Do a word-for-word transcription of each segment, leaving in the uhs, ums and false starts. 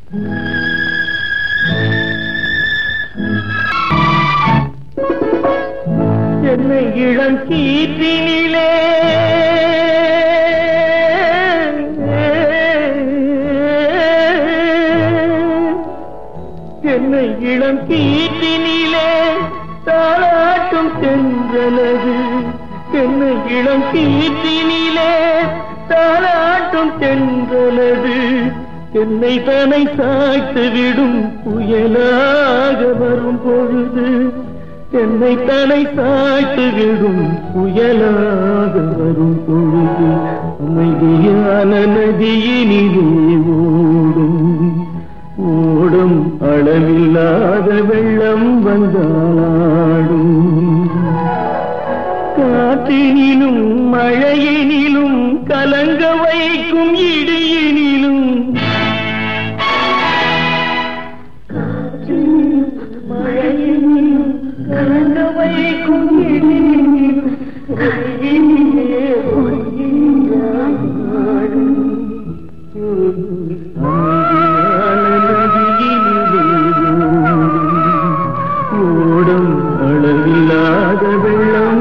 என்னை இளம் கீற்றினிலே என்னை இளம் கீற்றினிலே தாளாட்டும் தென்றலது என்னை இளம் கீற்றினிலே தாளாட்டும் தென்றலது என்னை தனை சாய்த்து விடும் புயலாக வரும் பொழுது என்னை தனை சாய்த்து விடும் புயலாக வரும் பொழுது அமைதியான நதியினிலே ஓடும் ஓடும் அளவில்லாத வெள்ளம் வந்தாடும் காற்றினிலும் மழையினிலும் கலங்க வைக்கும் இடியினிலும் மழையினிலும் கலங்க வைக்கும் இடியினிலும் ஓடும் அளவில்லாத வெள்ளம்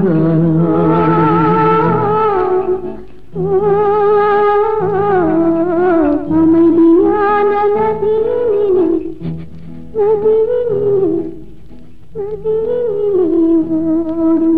அமைதியான நதியினிலே நதியினிலே நதியினிலே ஓடும்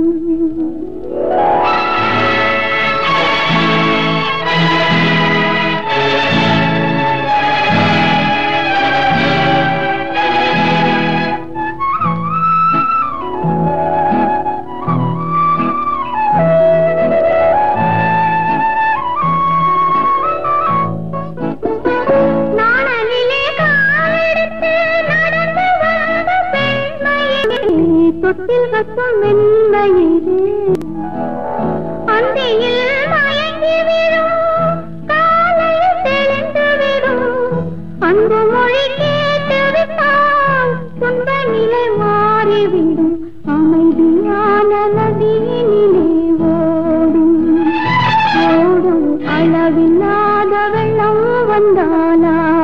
தொட்டில் கட்டும் மென்மையிலே அந்தியில் மயங்கி விடும் காலையில் தெளிந்து விடும் அன்பு மொழி கேட்டு விட்டால் துன்ப நிலை மாறிவிடும் அமைதியான நதியினிலே ஓடும் ஓடும் அளவில்லாத வெள்ளம் வந்தாலா